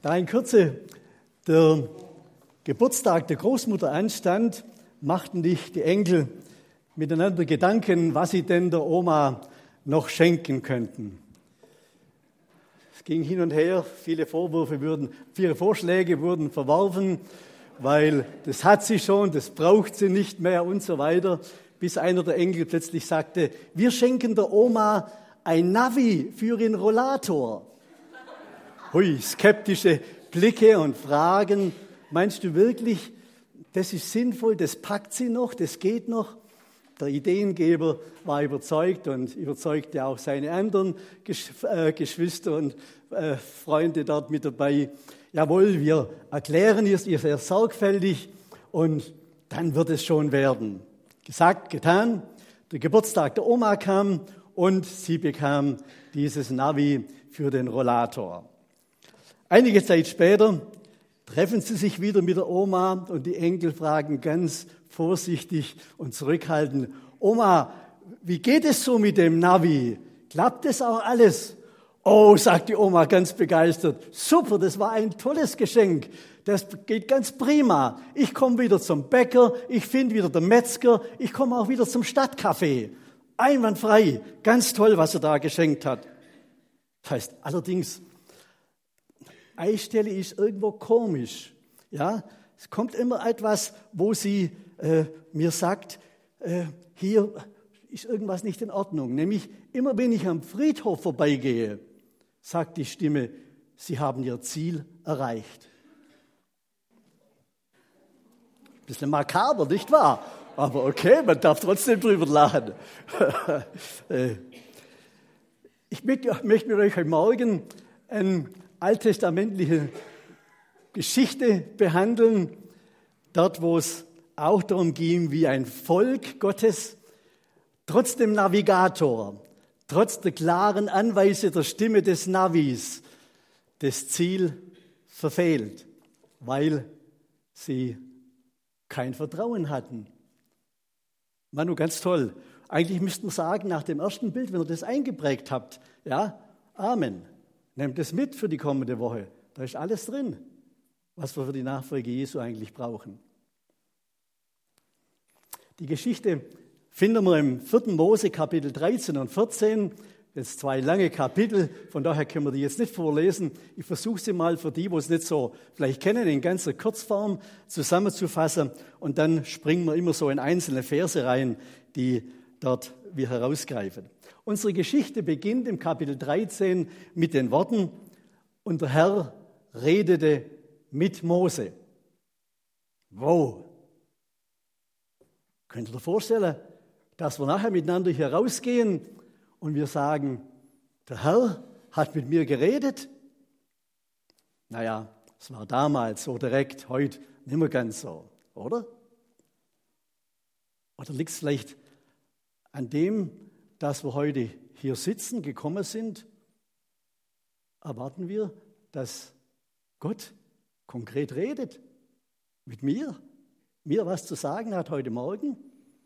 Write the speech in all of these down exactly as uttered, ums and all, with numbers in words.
Da in Kürze der Geburtstag der Großmutter anstand, machten sich die Enkel miteinander Gedanken, was sie denn der Oma noch schenken könnten. Es ging hin und her, viele Vorwürfe wurden, viele Vorschläge wurden verworfen, weil das hat sie schon, das braucht sie nicht mehr und so weiter, bis einer der Enkel plötzlich sagte, wir schenken der Oma ein Navi für ihren Rollator. Hui, skeptische Blicke und Fragen. Meinst du wirklich, das ist sinnvoll, das packt sie noch, das geht noch? Der Ideengeber war überzeugt und überzeugte auch seine anderen Geschwister und Freunde dort mit dabei. Jawohl, wir erklären es ihr sehr sorgfältig und dann wird es schon werden. Gesagt, getan. Der Geburtstag der Oma kam und sie bekam dieses Navi für den Rollator. Einige Zeit später treffen sie sich wieder mit der Oma und die Enkel fragen ganz vorsichtig und zurückhaltend, Oma, wie geht es so mit dem Navi? Klappt es auch alles? Oh, sagt die Oma ganz begeistert, super, das war ein tolles Geschenk, das geht ganz prima. Ich komme wieder zum Bäcker, ich finde wieder den Metzger, ich komme auch wieder zum Stadtcafé. Einwandfrei, ganz toll, was er da geschenkt hat. Das heißt allerdings, Eistelle ist irgendwo komisch. Ja, es kommt immer etwas, wo sie äh, mir sagt, äh, hier ist irgendwas nicht in Ordnung. Nämlich immer, wenn ich am Friedhof vorbeigehe, sagt die Stimme, Sie haben Ihr Ziel erreicht. Ein bisschen makaber, nicht wahr? Aber okay, man darf trotzdem drüber lachen. Ich möchte mit euch heute Morgen eine alttestamentliche Geschichte behandeln, dort wo es auch darum ging, wie ein Volk Gottes trotz dem Navigator, trotz der klaren Anweise der Stimme des Navis das Ziel verfehlt, weil sie kein Vertrauen hatten. Manu, ganz toll. Eigentlich müssten wir sagen, nach dem ersten Bild, wenn ihr das eingeprägt habt, ja, Amen. Nehmt es mit für die kommende Woche. Da ist alles drin, was wir für die Nachfolge Jesu eigentlich brauchen. Die Geschichte finden wir im vierten Mose, Kapitel dreizehn und vierzehn. Das sind zwei lange Kapitel, von daher können wir die jetzt nicht vorlesen. Ich versuche sie mal für die, die es nicht so vielleicht kennen, in ganzer Kurzform zusammenzufassen. Und dann springen wir immer so in einzelne Verse rein, die dort wir herausgreifen. Unsere Geschichte beginnt im Kapitel dreizehn mit den Worten, und der Herr redete mit Mose. Wow! Könnt ihr euch vorstellen, dass wir nachher miteinander hier rausgehen und wir sagen, der Herr hat mit mir geredet? Naja, es war damals so direkt, heute nicht mehr ganz so, oder? Oder liegt es vielleicht an dem, dass wir heute hier sitzen, gekommen sind, erwarten wir, dass Gott konkret redet mit mir, mir was zu sagen hat heute Morgen.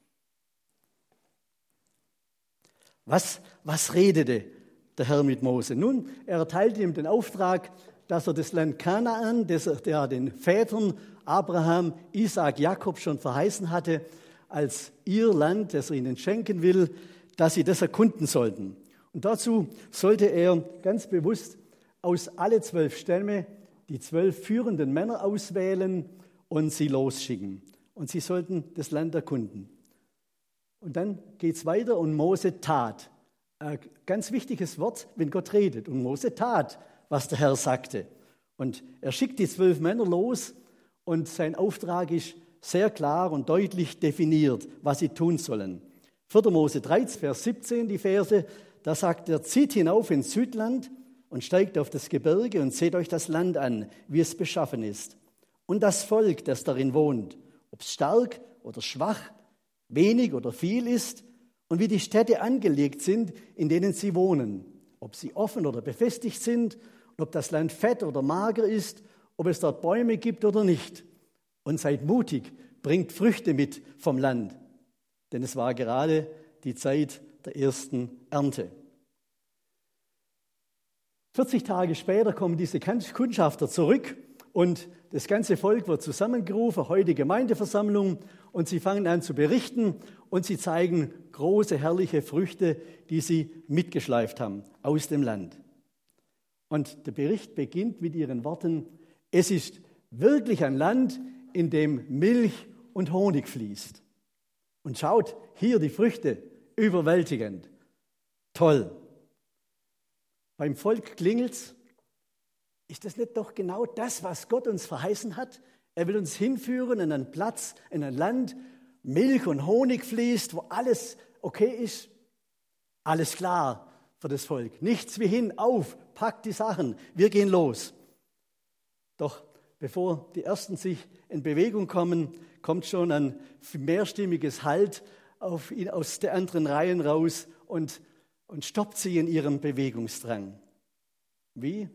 Was, was redete der Herr mit Mose? Nun, er erteilte ihm den Auftrag, dass er das Land Kanaan, das er den Vätern Abraham, Isaak, Jakob schon verheißen hatte, als ihr Land, das er ihnen schenken will, dass sie das erkunden sollten. Und dazu sollte er ganz bewusst aus alle zwölf Stämme die zwölf führenden Männer auswählen und sie losschicken. Und sie sollten das Land erkunden. Und dann geht es weiter und Mose tat. Ein ganz wichtiges Wort, wenn Gott redet. Und Mose tat, was der Herr sagte. Und er schickt die zwölf Männer los und sein Auftrag ist sehr klar und deutlich definiert, was sie tun sollen. vierter Mose dreizehn, Vers siebzehn, die Verse, da sagt er, zieht hinauf ins Südland und steigt auf das Gebirge und seht euch das Land an, wie es beschaffen ist. Und das Volk, das darin wohnt, ob es stark oder schwach, wenig oder viel ist und wie die Städte angelegt sind, in denen sie wohnen, ob sie offen oder befestigt sind und ob das Land fett oder mager ist, ob es dort Bäume gibt oder nicht. Und seid mutig, bringt Früchte mit vom Land, denn es war gerade die Zeit der ersten Ernte. vierzig Tage später kommen diese Kundschafter zurück und das ganze Volk wird zusammengerufen, heute Gemeindeversammlung, und sie fangen an zu berichten und sie zeigen große, herrliche Früchte, die sie mitgeschleift haben aus dem Land. Und der Bericht beginnt mit ihren Worten: Es ist wirklich ein Land, in dem Milch und Honig fließt. Und schaut, hier die Früchte, überwältigend, toll. Beim Volk klingelt's. Ist das nicht doch genau das, was Gott uns verheißen hat? Er will uns hinführen in einen Platz, in ein Land, Milch und Honig fließt, wo alles okay ist. Alles klar für das Volk. Nichts wie hin, auf, packt die Sachen, wir gehen los. Doch bevor die Ersten sich in Bewegung kommen, kommt schon ein mehrstimmiges Halt auf ihn aus den anderen Reihen raus und, und stoppt sie in ihrem Bewegungsdrang. Wie?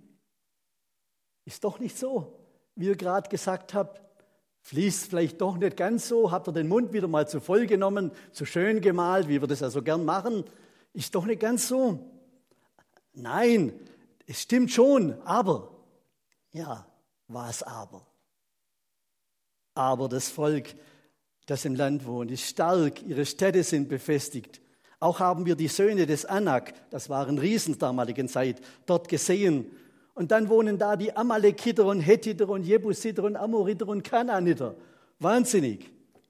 Ist doch nicht so, wie ihr gerade gesagt habt. Fließt vielleicht doch nicht ganz so. Habt ihr den Mund wieder mal zu voll genommen, zu schön gemalt, wie wir das ja so gern machen. Ist doch nicht ganz so. Nein, es stimmt schon, aber, ja, was aber? Aber das Volk, das im Land wohnt, ist stark, ihre Städte sind befestigt. Auch haben wir die Söhne des Anak, das waren Riesen der damaligen Zeit, dort gesehen. Und dann wohnen da die Amalekiter und Hethiter und Jebusiter und Amoriter und Kanaaniter. Wahnsinnig.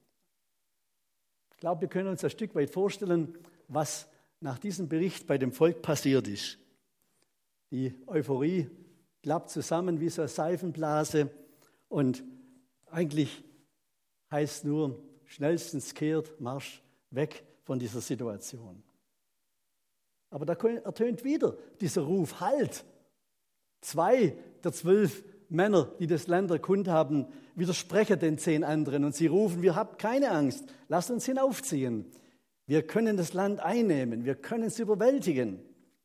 Ich glaube, wir können uns ein Stück weit vorstellen, was nach diesem Bericht bei dem Volk passiert ist. Die Euphorie klappt zusammen wie so eine Seifenblase und eigentlich heißt nur, schnellstens kehrt, Marsch weg von dieser Situation. Aber da ertönt wieder dieser Ruf, halt! Zwei der zwölf Männer, die das Land erkundet haben, widersprechen den zehn anderen und sie rufen, wir haben keine Angst, lasst uns hinaufziehen. Wir können das Land einnehmen, wir können es überwältigen.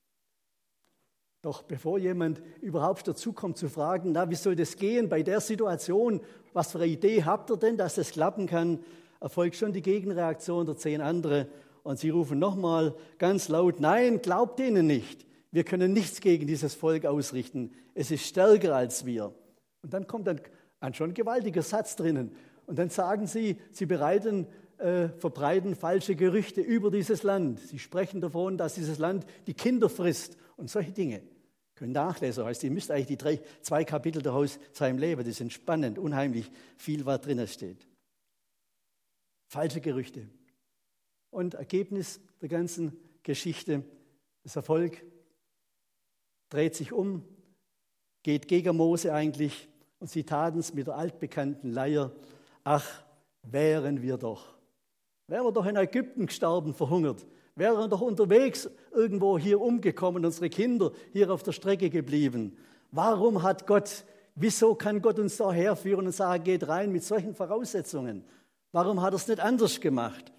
Doch bevor jemand überhaupt dazu kommt zu fragen, na, wie soll das gehen bei der Situation, was für eine Idee habt ihr denn, dass das klappen kann, erfolgt schon die Gegenreaktion der zehn anderen und sie rufen nochmal ganz laut, nein, glaubt denen nicht. Wir können nichts gegen dieses Volk ausrichten. Es ist stärker als wir. Und dann kommt ein, ein schon gewaltiger Satz drinnen. Und dann sagen sie, sie bereiten, äh, verbreiten falsche Gerüchte über dieses Land. Sie sprechen davon, dass dieses Land die Kinder frisst und solche Dinge. Können nachlesen. Heißt, ihr müsst eigentlich die drei, zwei Kapitel daraus seinem Leben. Die sind spannend, unheimlich viel, was drinnen steht. Falsche Gerüchte. Und Ergebnis der ganzen Geschichte, das Erfolg dreht sich um, geht gegen Mose eigentlich und sie taten es mit der altbekannten Leier. Ach, wären wir doch, wären wir doch in Ägypten gestorben, verhungert, wären wir doch unterwegs irgendwo hier umgekommen, unsere Kinder hier auf der Strecke geblieben. Warum hat Gott, wieso kann Gott uns da herführen und sagen, geht rein mit solchen Voraussetzungen? Warum hat er es nicht anders gemacht?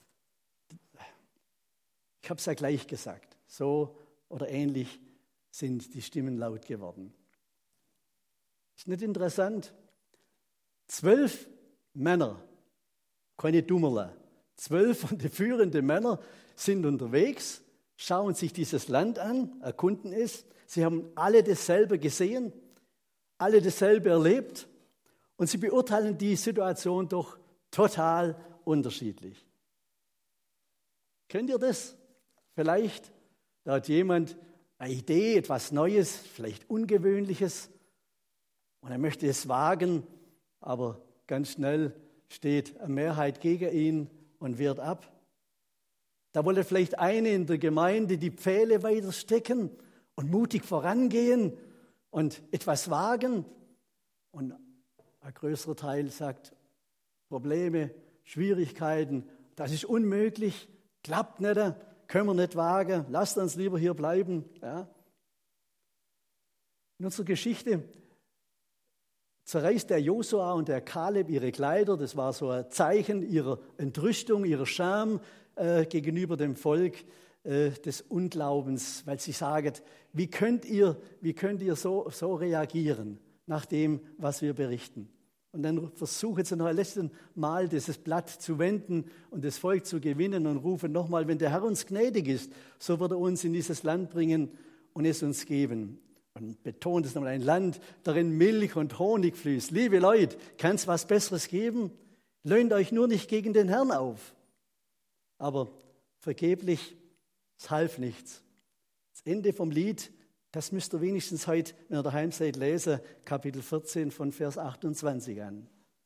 Ich habe es ja gleich gesagt, so oder ähnlich sind die Stimmen laut geworden. Ist nicht interessant? Zwölf Männer, keine Dummerler, zwölf von den führenden Männern sind unterwegs, schauen sich dieses Land an, erkunden es. Sie haben alle dasselbe gesehen, alle dasselbe erlebt und sie beurteilen die Situation doch total unterschiedlich. Kennt ihr das? Vielleicht, da hat jemand eine Idee, etwas Neues, vielleicht Ungewöhnliches und er möchte es wagen, aber ganz schnell steht eine Mehrheit gegen ihn und wehrt ab. Da wollte vielleicht eine in der Gemeinde die Pfähle weiter stecken und mutig vorangehen und etwas wagen und ein größerer Teil sagt, Probleme, Schwierigkeiten, das ist unmöglich, klappt nicht, können wir nicht wagen, lasst uns lieber hier bleiben. Ja. In unserer Geschichte zerreißt der Josua und der Kaleb ihre Kleider, das war so ein Zeichen ihrer Entrüstung, ihrer Scham äh, gegenüber dem Volk äh, des Unglaubens, weil sie sagen, wie könnt ihr, wie könnt ihr so, so reagieren nach dem, was wir berichten? Und dann versuchen sie noch ein letztes Mal, dieses Blatt zu wenden und das Volk zu gewinnen und rufen nochmal, wenn der Herr uns gnädig ist, so wird er uns in dieses Land bringen und es uns geben. und betont es nochmal, ein Land, darin Milch und Honig fließt. Liebe Leute, kann es was Besseres geben? Lehnt euch nur nicht gegen den Herrn auf. Aber vergeblich, es half nichts. Das Ende vom Lied, das müsst ihr wenigstens heute, wenn ihr daheim seid, lesen, Kapitel vierzehn von Vers achtundzwanzig an.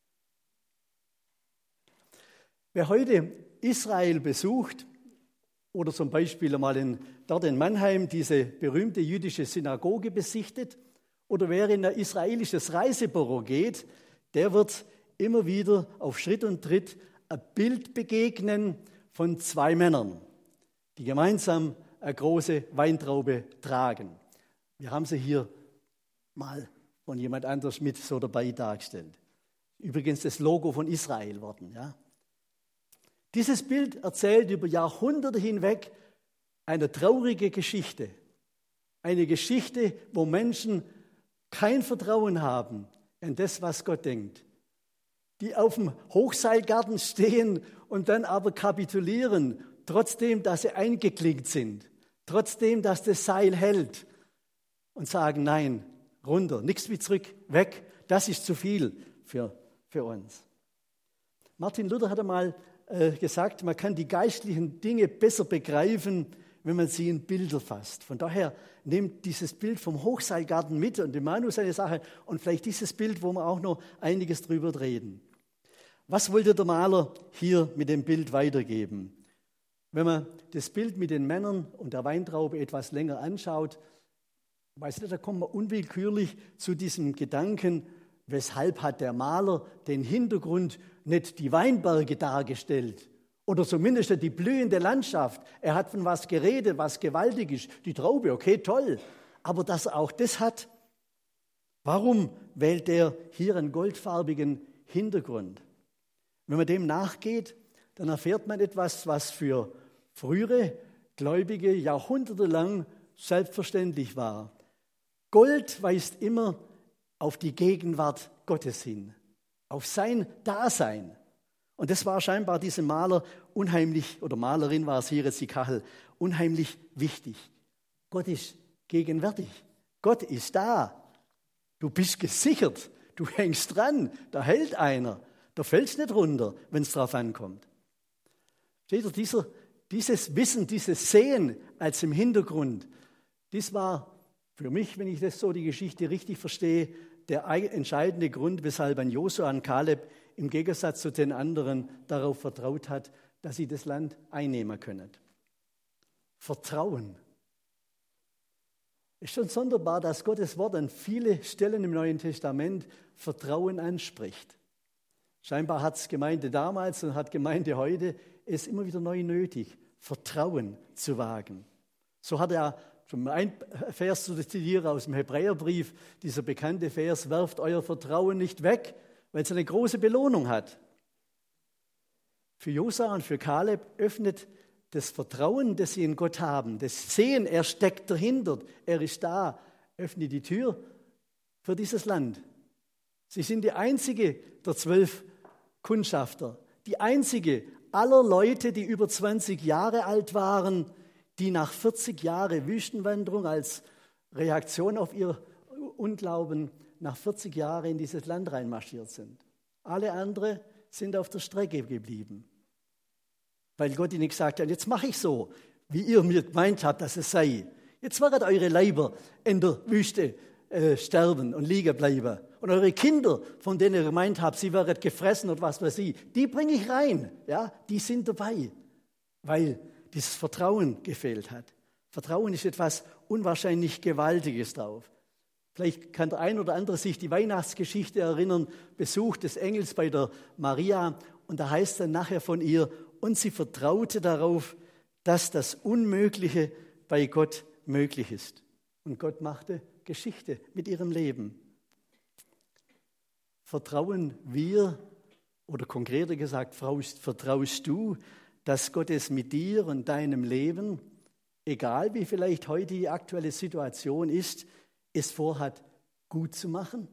Wer heute Israel besucht oder zum Beispiel einmal in, dort in Mannheim diese berühmte jüdische Synagoge besichtet oder wer in ein israelisches Reisebüro geht, der wird immer wieder auf Schritt und Tritt ein Bild begegnen von zwei Männern, die gemeinsam eine große Weintraube tragen. Wir haben sie hier mal von jemand anders mit so dabei dargestellt. Übrigens das Logo von Israel worden, ja. Dieses Bild erzählt über Jahrhunderte hinweg eine traurige Geschichte. Eine Geschichte, wo Menschen kein Vertrauen haben in das, was Gott denkt. Die auf dem Hochseilgarten stehen und dann aber kapitulieren, trotzdem, dass sie eingeklinkt sind, trotzdem, dass das Seil hält und sagen, nein, runter, nichts wie zurück, weg, das ist zu viel für, für uns. Martin Luther hat einmal gesagt, man kann die geistlichen Dinge besser begreifen, wenn man sie in Bilder fasst. Von daher nehmt dieses Bild vom Hochseilgarten mit und Emmanuel seine Sache und vielleicht dieses Bild, wo wir auch noch einiges drüber reden. Was wollte der Maler hier mit dem Bild weitergeben? Wenn man das Bild mit den Männern und der Weintraube etwas länger anschaut, weiß nicht, da kommt man unwillkürlich zu diesem Gedanken, weshalb hat der Maler den Hintergrund nicht die Weinberge dargestellt oder zumindest die blühende Landschaft. Er hat von was geredet, was gewaltig ist. Die Traube, okay, toll. Aber dass er auch das hat, warum wählt er hier einen goldfarbigen Hintergrund? Wenn man dem nachgeht, dann erfährt man etwas, was für frühere Gläubige jahrhundertelang selbstverständlich war. Gold weist immer auf die Gegenwart Gottes hin, auf sein Dasein. Und das war scheinbar diesem Maler unheimlich, oder Malerin war es hier jetzt die Kachel, unheimlich wichtig. Gott ist gegenwärtig. Gott ist da. Du bist gesichert. Du hängst dran. Da hält einer. Da fällst nicht runter, wenn es drauf ankommt. Steht da, dieser, dieses Wissen, dieses Sehen als im Hintergrund, das war für mich, wenn ich das so die Geschichte richtig verstehe, der entscheidende Grund, weshalb ein Josua und Kaleb im Gegensatz zu den anderen darauf vertraut hat, dass sie das Land einnehmen können. Vertrauen. Es ist schon sonderbar, dass Gottes Wort an viele Stellen im Neuen Testament Vertrauen anspricht. Scheinbar hat es Gemeinde damals und hat Gemeinde heute es immer wieder neu nötig, Vertrauen zu wagen. So hat er schon ein Vers zu zitieren aus dem Hebräerbrief, dieser bekannte Vers, werft euer Vertrauen nicht weg, weil es eine große Belohnung hat. Für Josua und für Kaleb öffnet das Vertrauen, das sie in Gott haben, das Sehen, er steckt dahinter, er ist da, öffnet die Tür für dieses Land. Sie sind die einzige der zwölf Kundschafter, die einzige aller Leute, die über zwanzig Jahre alt waren, die nach vierzig Jahren Wüstenwanderung als Reaktion auf ihr Unglauben nach vierzig Jahren in dieses Land reinmarschiert sind. Alle anderen sind auf der Strecke geblieben, weil Gott ihnen gesagt hat, jetzt mache ich so, wie ihr mir gemeint habt, dass es sei. Jetzt werdet eure Leiber in der Wüste äh, sterben und liegen bleiben. Und eure Kinder, von denen ihr gemeint habt, sie werden gefressen oder was weiß ich, die bringe ich rein. Ja, die sind dabei, weil dieses Vertrauen gefehlt hat. Vertrauen ist etwas unwahrscheinlich Gewaltiges drauf. Vielleicht kann der ein oder andere sich die Weihnachtsgeschichte erinnern, Besuch des Engels bei der Maria. Und da heißt dann nachher von ihr, und sie vertraute darauf, dass das Unmögliche bei Gott möglich ist. Und Gott machte Geschichte mit ihrem Leben. Vertrauen wir, oder konkreter gesagt, vertraust du, dass Gott es mit dir und deinem Leben, egal wie vielleicht heute die aktuelle Situation ist, es vorhat, gut zu machen?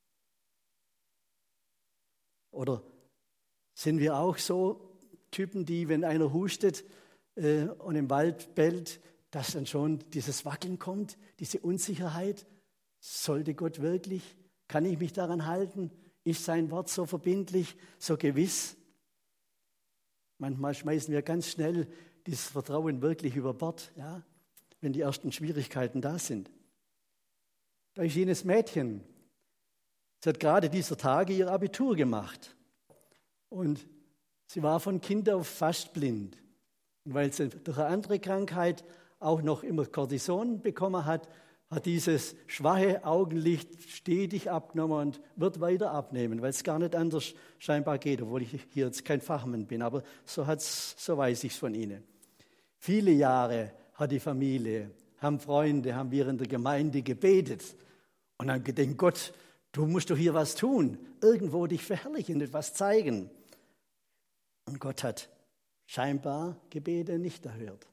Oder sind wir auch so Typen, die, wenn einer hustet äh, und im Wald bellt, dass dann schon dieses Wackeln kommt, diese Unsicherheit? sollte Gott wirklich? Kann ich mich daran halten? Ist sein Wort so verbindlich, so gewiss? Manchmal schmeißen wir ganz schnell dieses Vertrauen wirklich über Bord, ja, wenn die ersten Schwierigkeiten da sind. Da ist jenes Mädchen, sie hat gerade dieser Tage ihr Abitur gemacht und sie war von Kind auf fast blind. Und weil sie durch eine andere Krankheit auch noch immer Cortison bekommen hat, hat dieses schwache Augenlicht stetig abgenommen und wird weiter abnehmen, weil es gar nicht anders scheinbar geht, obwohl ich hier jetzt kein Fachmann bin, aber so, hat's, so weiß ich es von Ihnen. Viele Jahre hat die Familie, haben Freunde, haben wir in der Gemeinde gebetet und haben gedacht, Gott, du musst doch hier was tun, irgendwo dich verherrlichen, etwas zeigen. Und Gott hat scheinbar Gebete nicht erhört.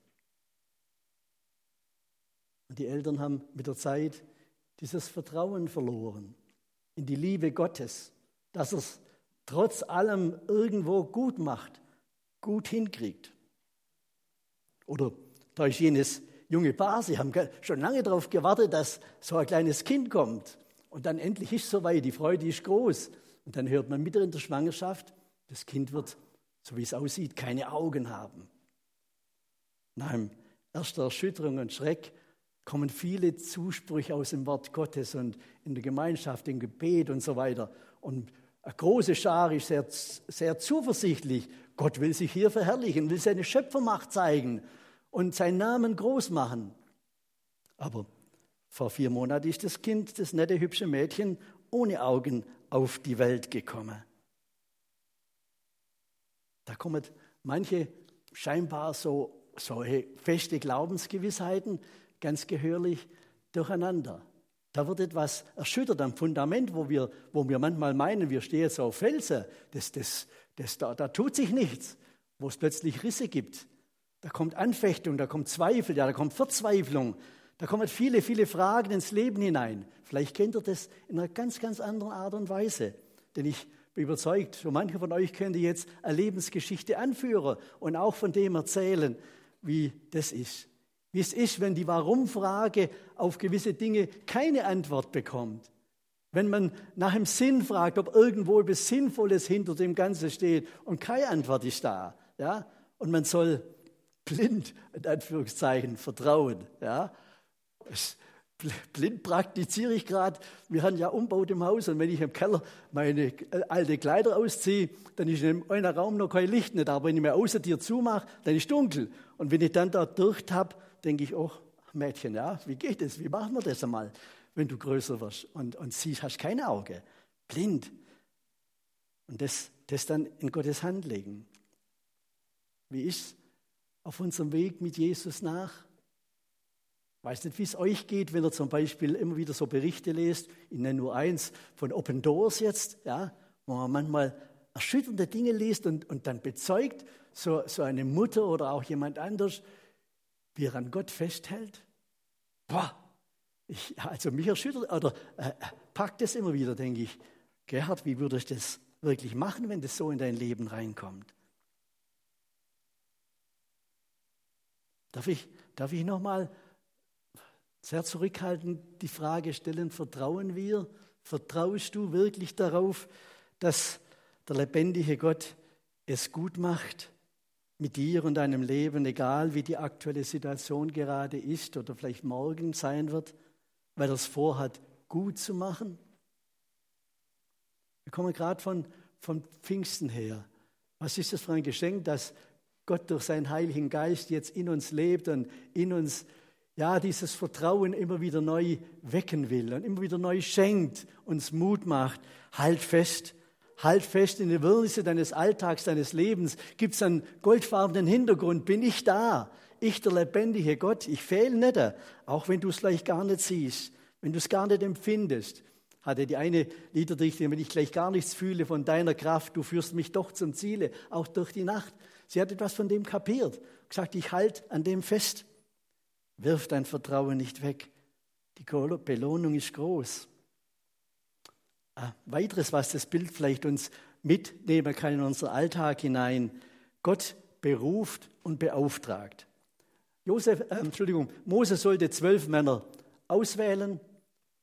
Und die Eltern haben mit der Zeit dieses Vertrauen verloren in die Liebe Gottes, dass er es trotz allem irgendwo gut macht, gut hinkriegt. Oder da ist jenes junge Paar, sie haben schon lange darauf gewartet, dass so ein kleines Kind kommt. Und dann endlich ist es soweit, die Freude ist groß. Und dann hört man mitten in der Schwangerschaft, das Kind wird, so wie es aussieht, keine Augen haben. Nach einem ersten Erschütterung und Schreck kommen viele Zusprüche aus dem Wort Gottes und in der Gemeinschaft, im Gebet und so weiter. Und eine große Schar ist sehr, sehr zuversichtlich. Gott will sich hier verherrlichen, will seine Schöpfermacht zeigen und seinen Namen groß machen. Aber vor vier Monaten ist das Kind, das nette, hübsche Mädchen, ohne Augen auf die Welt gekommen. Da kommen manche scheinbar so, so feste Glaubensgewissheiten ganz gehörlich durcheinander. Da wird etwas erschüttert am Fundament, wo wir, wo wir manchmal meinen, wir stehen jetzt auf Felsen. Das, das, das, da, da tut sich nichts, wo es plötzlich Risse gibt. Da kommt Anfechtung, da kommt Zweifel, ja, da kommt Verzweiflung. Da kommen viele, viele Fragen ins Leben hinein. Vielleicht kennt ihr das in einer ganz, ganz anderen Art und Weise. Denn ich bin überzeugt, so manche von euch könnte jetzt eine Lebensgeschichte anführen und auch von dem erzählen, wie das ist. Wie es ist, wenn die Warum-Frage auf gewisse Dinge keine Antwort bekommt. Wenn man nach dem Sinn fragt, ob irgendwo etwas Sinnvolles hinter dem Ganzen steht und keine Antwort ist da. Ja? Und man soll blind, in Anführungszeichen, vertrauen. Ja? Blind praktiziere ich gerade. Wir haben ja umgebaut im Haus und wenn ich im Keller meine alte Kleider ausziehe, dann ist in einem Raum noch kein Licht nicht. Aber wenn ich mir außer dir zumache, dann ist es dunkel. Und wenn ich dann da durchtappe, denke ich, oh Mädchen, ja, wie geht das? Wie machen wir das einmal, wenn du größer wirst und, und siehst, hast keine Augen, blind. Und das, das dann in Gottes Hand legen. Wie ist es auf unserem Weg mit Jesus nach? Ich weiß nicht, wie es euch geht, wenn ihr zum Beispiel immer wieder so Berichte lest, ich nenne nur eins von Open Doors jetzt, ja, wo man manchmal erschütternde Dinge liest und, und dann bezeugt, so, so eine Mutter oder auch jemand anders, wie er an Gott festhält. Boah, ich, also mich erschüttert oder äh, packt es immer wieder, denke ich. Gerhard, wie würdest du das wirklich machen, wenn das so in dein Leben reinkommt? Darf ich, darf ich nochmal sehr zurückhaltend die Frage stellen, vertrauen wir, vertraust du wirklich darauf, dass der lebendige Gott es gut macht mit dir und deinem Leben, egal wie die aktuelle Situation gerade ist oder vielleicht morgen sein wird, weil er es vorhat, gut zu machen? Wir kommen gerade von, von Pfingsten her. Was ist das für ein Geschenk, dass Gott durch seinen Heiligen Geist jetzt in uns lebt und in uns ja dieses Vertrauen immer wieder neu wecken will und immer wieder neu schenkt, uns Mut macht. Halt fest. Halt fest in der Wirrnisse deines Alltags, deines Lebens. Gibt es einen goldfarbenen Hintergrund? Bin ich da? Ich, der lebendige Gott, ich fehle nicht, auch wenn du es vielleicht gar nicht siehst, wenn du es gar nicht empfindest. Hatte die eine Liederdichterin, wenn ich gleich gar nichts fühle von deiner Kraft, du führst mich doch zum Ziele, auch durch die Nacht. Sie hat etwas von dem kapiert, gesagt, ich halte an dem fest. Wirf dein Vertrauen nicht weg. Die Belohnung ist groß. Ein weiteres, was das Bild vielleicht uns mitnehmen kann in unseren Alltag hinein. Gott beruft und beauftragt. Josef, äh, Entschuldigung, Mose sollte zwölf Männer auswählen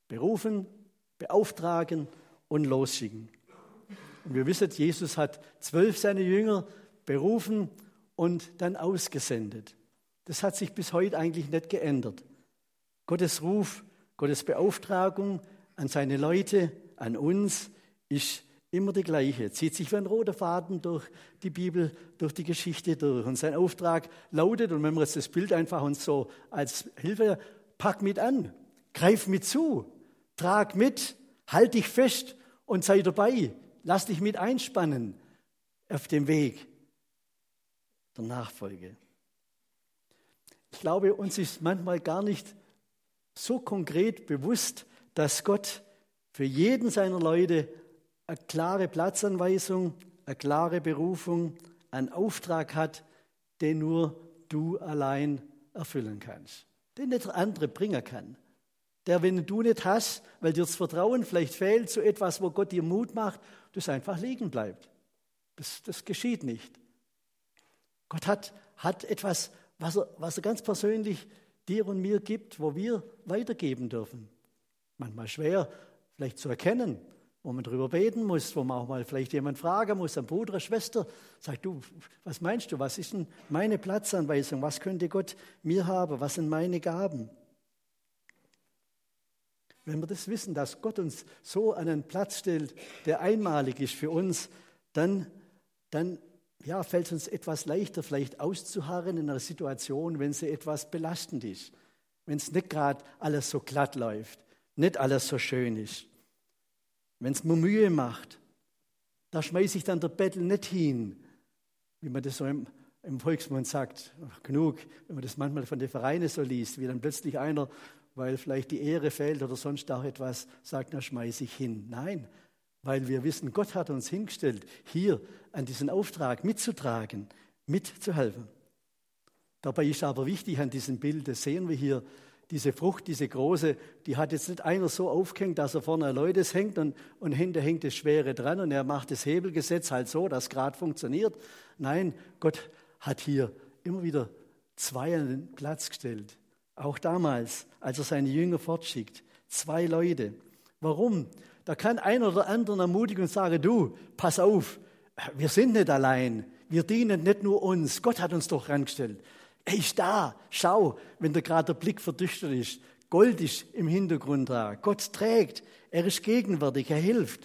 Berufen, beauftragen und losschicken. Und wir wissen, Jesus hat zwölf seine Jünger berufen und dann ausgesendet. Das hat sich bis heute eigentlich nicht geändert. Gottes Ruf, Gottes Beauftragung an seine Leute, an uns, ist immer die gleiche. Zieht sich wie ein roter Faden durch die Bibel, durch die Geschichte durch. Und sein Auftrag lautet, und wenn wir jetzt das Bild einfach uns so als Hilfe, pack mit an, greif mit zu, trag mit, halt dich fest und sei dabei. Lass dich mit einspannen auf dem Weg der Nachfolge. Ich glaube, uns ist manchmal gar nicht so konkret bewusst, dass Gott für jeden seiner Leute eine klare Platzanweisung, eine klare Berufung, einen Auftrag hat, den nur du allein erfüllen kannst, den nicht der andere bringen kann. Der, wenn du nicht hast, weil dir das Vertrauen vielleicht fehlt zu etwas, wo Gott dir Mut macht, das einfach liegen bleibt. Das, das geschieht nicht. Gott hat, hat etwas, was er, was er ganz persönlich dir und mir gibt, wo wir weitergeben dürfen. Manchmal schwer, vielleicht zu erkennen, wo man drüber beten muss, wo man auch mal vielleicht jemand fragen muss, ein Bruder, eine Schwester, sagt du, was meinst du, was ist denn meine Platzanweisung, was könnte Gott mir haben, was sind meine Gaben? Wenn wir das wissen, dass Gott uns so an einen Platz stellt, der einmalig ist für uns, dann, dann ja, fällt es uns etwas leichter, vielleicht auszuharren in einer Situation, wenn sie etwas belastend ist, wenn es nicht gerade alles so glatt läuft, nicht alles so schön ist. Wenn es mir Mühe macht, da schmeiße ich dann der Bettel nicht hin, wie man das so im, im Volksmund sagt. Ach, genug, wenn man das manchmal von den Vereinen so liest, wie dann plötzlich einer, weil vielleicht die Ehre fehlt oder sonst auch etwas, sagt, na schmeiße ich hin. Nein, weil wir wissen, Gott hat uns hingestellt, hier an diesen Auftrag mitzutragen, mitzuhelfen. Dabei ist aber wichtig an diesem Bild, das sehen wir hier, diese Frucht, diese große, die hat jetzt nicht einer so aufgehängt, dass er vorne ein Leudes hängt und, und hinter hängt das Schwere dran und er macht das Hebelgesetz halt so, dass es gerade funktioniert. Nein, Gott hat hier immer wieder zwei an den Platz gestellt. Auch damals, als er seine Jünger fortschickt. Zwei Leute. Warum? Da kann einer oder anderen ermutigen und sagen, du, pass auf, wir sind nicht allein. Wir dienen nicht nur uns. Gott hat uns doch rangestellt. Er ist da. Schau, wenn da gerade der Blick verdüstert ist. Gold ist im Hintergrund da. Gott trägt. Er ist gegenwärtig. Er hilft.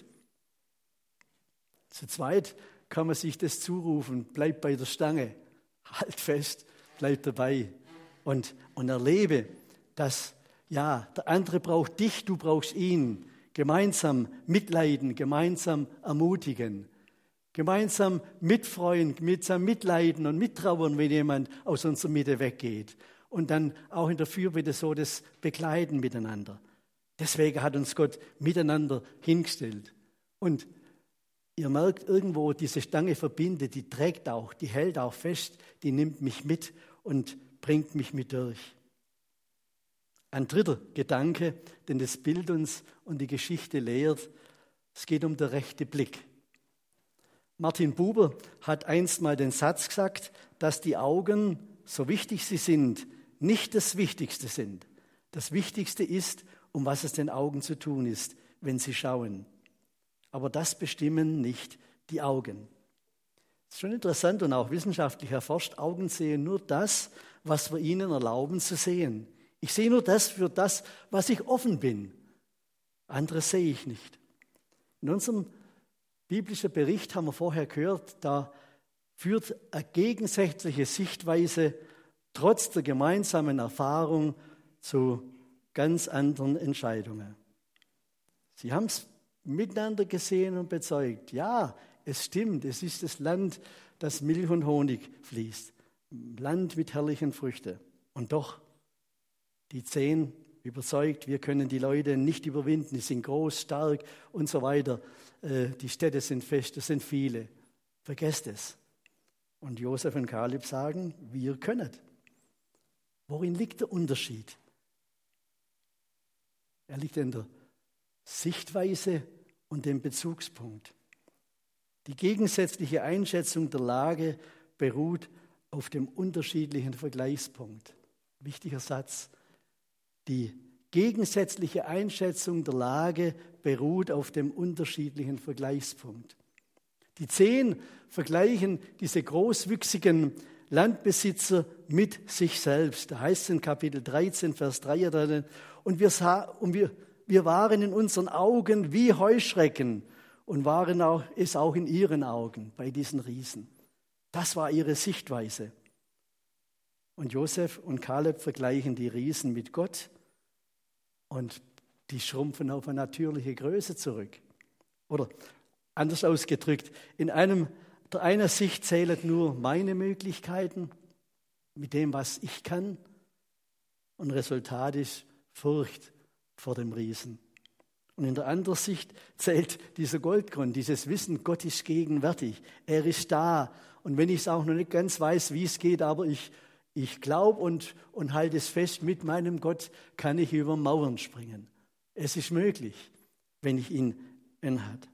Zu zweit kann man sich das zurufen. Bleib bei der Stange. Halt fest. Bleib dabei. Und, und erlebe, dass ja, der andere braucht dich, du brauchst ihn. Gemeinsam mitleiden, gemeinsam ermutigen. Gemeinsam mitfreuen, gemeinsam mitleiden und mittrauern, wenn jemand aus unserer Mitte weggeht. Und dann auch in der Fürbitte so das Begleiten miteinander. Deswegen hat uns Gott miteinander hingestellt. Und ihr merkt irgendwo, diese Stange verbindet, die trägt auch, die hält auch fest, die nimmt mich mit und bringt mich mit durch. Ein dritter Gedanke, den das Bild uns und die Geschichte lehrt, es geht um den rechten Blick. Martin Buber hat einst mal den Satz gesagt, dass die Augen, so wichtig sie sind, nicht das Wichtigste sind. Das Wichtigste ist, um was es den Augen zu tun ist, wenn sie schauen. Aber das bestimmen nicht die Augen. Das ist schon interessant und auch wissenschaftlich erforscht. Augen sehen nur das, was wir ihnen erlauben zu sehen. Ich sehe nur das für das, was ich offen bin. Anderes sehe ich nicht. In unserem biblischen Bericht haben wir vorher gehört, da führt eine gegensätzliche Sichtweise trotz der gemeinsamen Erfahrung zu ganz anderen Entscheidungen. Sie haben es miteinander gesehen und bezeugt. Ja, es stimmt, es ist das Land, das Milch und Honig fließt. Land mit herrlichen Früchten. Und doch, die zehn überzeugt, wir können die Leute nicht überwinden, die sind groß, stark und so weiter. Die Städte sind fest, es sind viele. Vergesst es. Und Josef und Kaleb sagen, wir können. Worin liegt der Unterschied? Er liegt in der Sichtweise und dem Bezugspunkt. Die gegensätzliche Einschätzung der Lage beruht auf dem unterschiedlichen Vergleichspunkt. Wichtiger Satz. Die gegensätzliche Einschätzung der Lage beruht auf dem unterschiedlichen Vergleichspunkt. Die Zehn vergleichen diese großwüchsigen Landbesitzer mit sich selbst. Da heißt es in Kapitel dreizehn, Vers drei, und wir, sah, und wir, wir waren in unseren Augen wie Heuschrecken und waren auch, es auch in ihren Augen bei diesen Riesen. Das war ihre Sichtweise. Und Josef und Kaleb vergleichen die Riesen mit Gott und die schrumpfen auf eine natürliche Größe zurück. Oder anders ausgedrückt, in einem, der einer Sicht zählen nur meine Möglichkeiten mit dem, was ich kann, und Resultat ist Furcht vor dem Riesen. Und in der anderen Sicht zählt dieser Goldgrund, dieses Wissen, Gott ist gegenwärtig, er ist da. Und wenn ich es auch noch nicht ganz weiß, wie es geht, aber ich, ich glaube und, und halte es fest, mit meinem Gott kann ich über Mauern springen. Es ist möglich, wenn ich ihn anhat.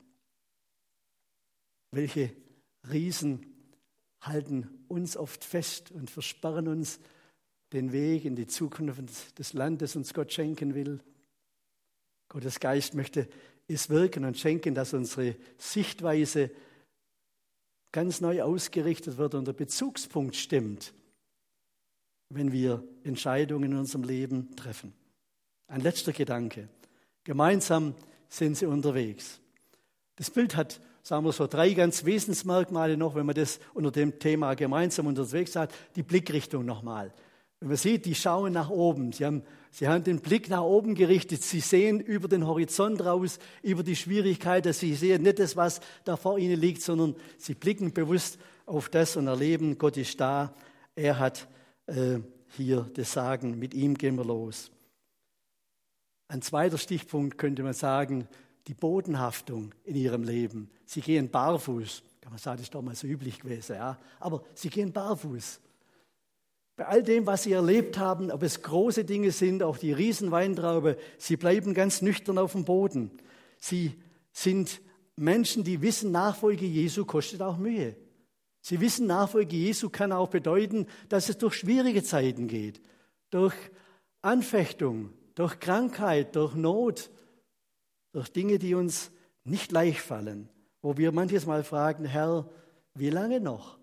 Welche Riesen halten uns oft fest und versperren uns den Weg in die Zukunft des Landes, das uns Gott schenken will. Gottes Geist möchte es wirken und schenken, dass unsere Sichtweise ganz neu ausgerichtet wird und der Bezugspunkt stimmt, wenn wir Entscheidungen in unserem Leben treffen. Ein letzter Gedanke. Gemeinsam sind sie unterwegs. Das Bild hat, sagen wir so, drei ganz Wesensmerkmale noch, wenn man das unter dem Thema gemeinsam unterwegs hat. Die Blickrichtung nochmal. Wenn man sieht, die schauen nach oben. Sie haben, sie haben den Blick nach oben gerichtet. Sie sehen über den Horizont raus, über die Schwierigkeiten. Sie sehen nicht das, was da vor ihnen liegt, sondern sie blicken bewusst auf das und erleben, Gott ist da. Er hat äh, hier das Sagen. Mit ihm gehen wir los. Ein zweiter Stichpunkt könnte man sagen, die Bodenhaftung in ihrem Leben. Sie gehen barfuß. Kann man sagen, das ist doch mal so üblich gewesen, ja. Aber sie gehen barfuß. Bei all dem, was sie erlebt haben, ob es große Dinge sind, auch die Riesenweintraube, sie bleiben ganz nüchtern auf dem Boden. Sie sind Menschen, die wissen, Nachfolge Jesu kostet auch Mühe. Sie wissen, Nachfolge Jesu kann auch bedeuten, dass es durch schwierige Zeiten geht, durch Anfechtung, durch Krankheit, durch Not, durch Dinge, die uns nicht leicht fallen, wo wir manches Mal fragen, Herr, wie lange noch?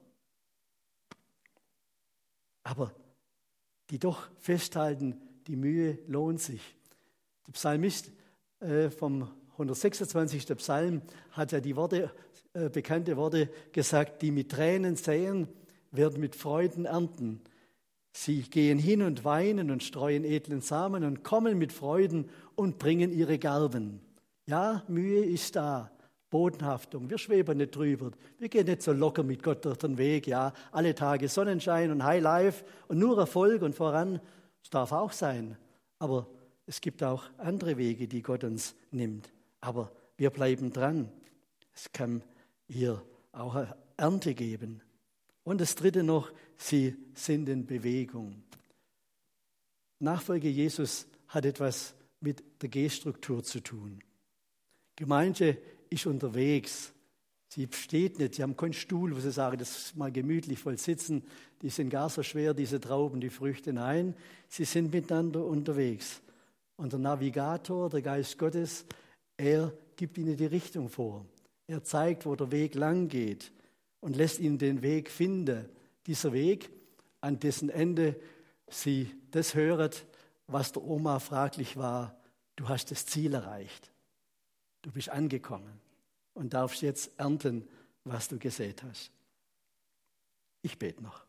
Aber die doch festhalten, die Mühe lohnt sich. Der Psalmist äh, vom hundertsechsundzwanzigsten Psalm hat ja die Worte, äh, bekannte Worte gesagt, die mit Tränen säen, werden mit Freuden ernten. Sie gehen hin und weinen und streuen edlen Samen und kommen mit Freuden und bringen ihre Garben. Ja, Mühe ist da, Bodenhaftung, wir schweben nicht drüber, wir gehen nicht so locker mit Gott durch den Weg, ja, alle Tage Sonnenschein und High Life und nur Erfolg und voran, das darf auch sein, aber es gibt auch andere Wege, die Gott uns nimmt, aber wir bleiben dran, es kann hier auch eine Ernte geben. Und das Dritte noch, sie sind in Bewegung. Nachfolge Jesus hat etwas mit der Gehstruktur zu tun. Gemeinde ist unterwegs. Sie steht nicht, sie haben keinen Stuhl, wo sie sagen, das ist mal gemütlich voll sitzen. Die sind gar so schwer, diese Trauben, die Früchte. Nein, sie sind miteinander unterwegs. Und der Navigator, der Geist Gottes, er gibt ihnen die Richtung vor. Er zeigt, wo der Weg lang geht und lässt ihnen den Weg finden. Dieser Weg, an dessen Ende sie das hören, was der Oma fraglich war. Du hast das Ziel erreicht. Du bist angekommen und darfst jetzt ernten, was du gesät hast. Ich bete noch.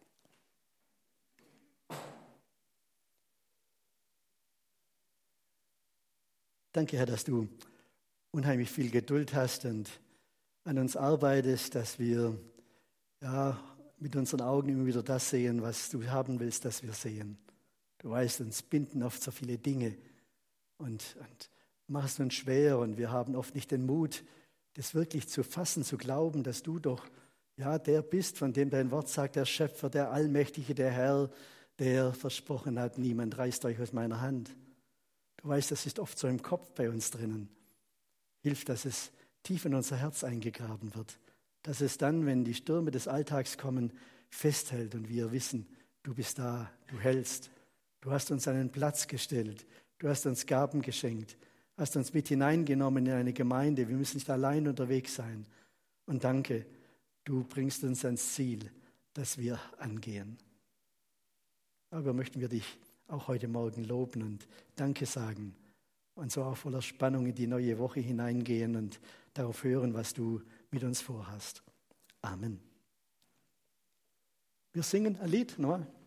Danke, Herr, dass du unheimlich viel Geduld hast und an uns arbeitest, dass wir ja, mit unseren Augen immer wieder das sehen, was du haben willst, dass wir sehen. Du weißt, uns binden oft so viele Dinge und, und machst uns schwer und wir haben oft nicht den Mut, das wirklich zu fassen, zu glauben, dass du doch ja der bist, von dem dein Wort sagt, der Schöpfer, der Allmächtige, der Herr, der versprochen hat, niemand reißt euch aus meiner Hand. Du weißt, das ist oft so im Kopf bei uns drinnen. Hilf, dass es tief in unser Herz eingegraben wird, dass es dann, wenn die Stürme des Alltags kommen, festhält und wir wissen, du bist da, du hältst, du hast uns einen Platz gestellt, Du hast uns Gaben geschenkt, hast uns mit hineingenommen in eine Gemeinde. Wir müssen nicht allein unterwegs sein. Und danke, du bringst uns ans Ziel, das wir angehen. Aber möchten wir dich auch heute Morgen loben und Danke sagen und so auch voller Spannung in die neue Woche hineingehen und darauf hören, was du mit uns vorhast. Amen. Wir singen ein Lied, Noah.